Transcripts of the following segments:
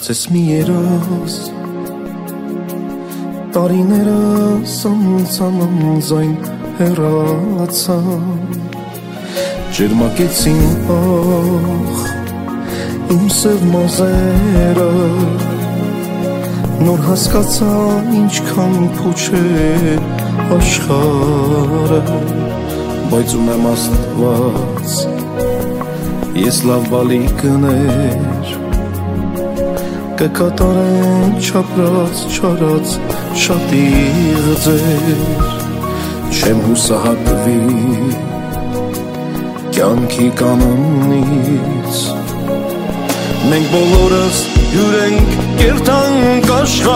Կարծես մի երաս տարիները սանձայն հեռացան ջերմակեցին ախ իմ սև մազերը նոր հասկացա ինչքան փուչ է աշխարհը բայց ունեմ Աստված ես լավ բալիկներ կկատարեն չապրած չարած շատիղ ձեր չեմ հուսահատվի կյանքի կանոնից մենք բոլորս հյուր ենք կերտանք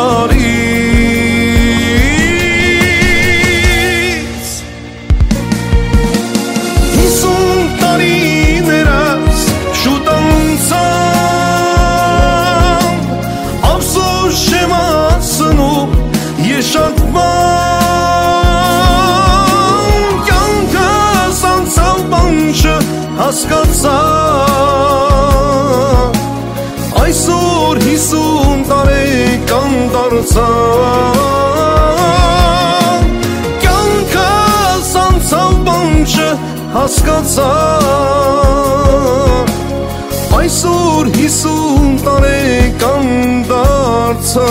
աշխարհից 50 տարիներս շուտ անցան ափսոս չեմ ասնում ես շատ բան կյանքս անցավ բան չհասկացա այսօր 50 տարեկան դարձա կյանքս անցավ բան չհասկացա այսօր 50 տարեկան դարձա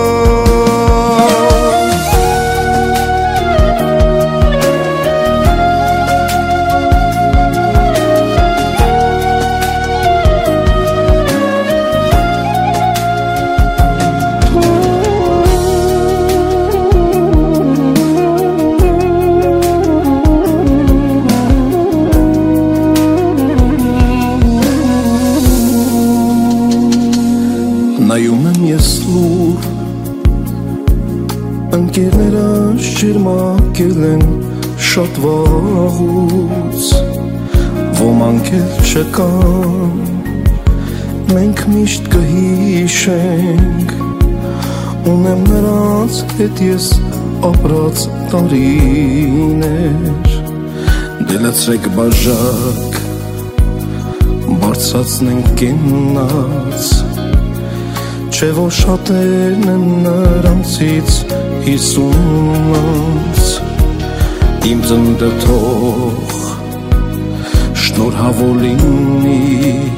նայում եմ ես լուր ընկերներս ջերմակել են շատ վաղուց ոմանք էլ չկան մենք միշտ կհիշենք ունեմ նրանց հետ ես ապրած տարիներ դե լցրեք բաժակ բարձրացնենք կենաց Չէ որ շատերն են նրանցից 50-ից Իմ ծննդը թող շնորհավոր լինի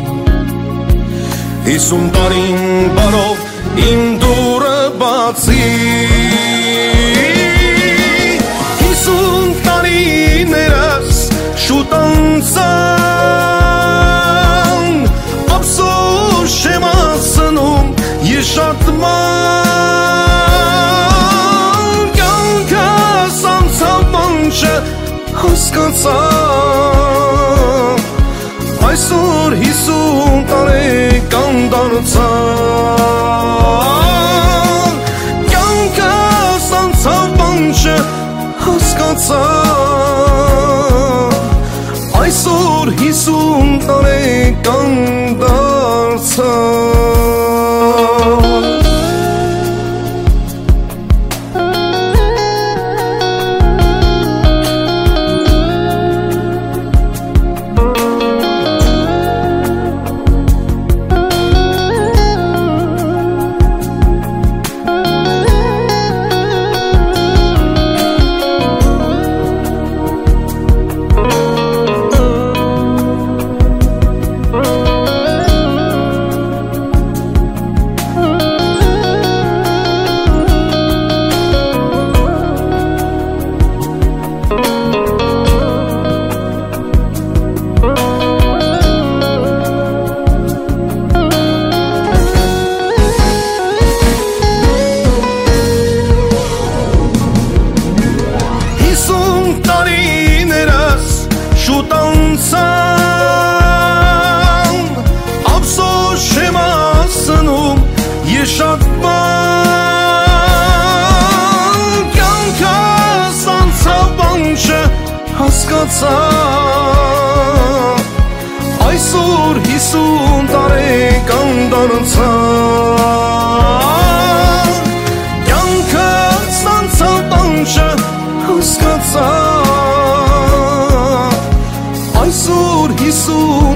50 տարին բարով իմ դուռը բացի 50 տարիներս շուտ անցան ափսոս չեմ ասնում Ես շատ ման կյանքս անցավ բան չհասկացա այսօր 50 տարեկան դարձա կյանքս անցավ բան չհասկացա այսօր 50 տարեկան դարձա Շատ բան կյանքս անցավ բան չհասկացա այսօր 50 տարեկան դարձա կյանքս անցավ բան չհասկացա այսօր 50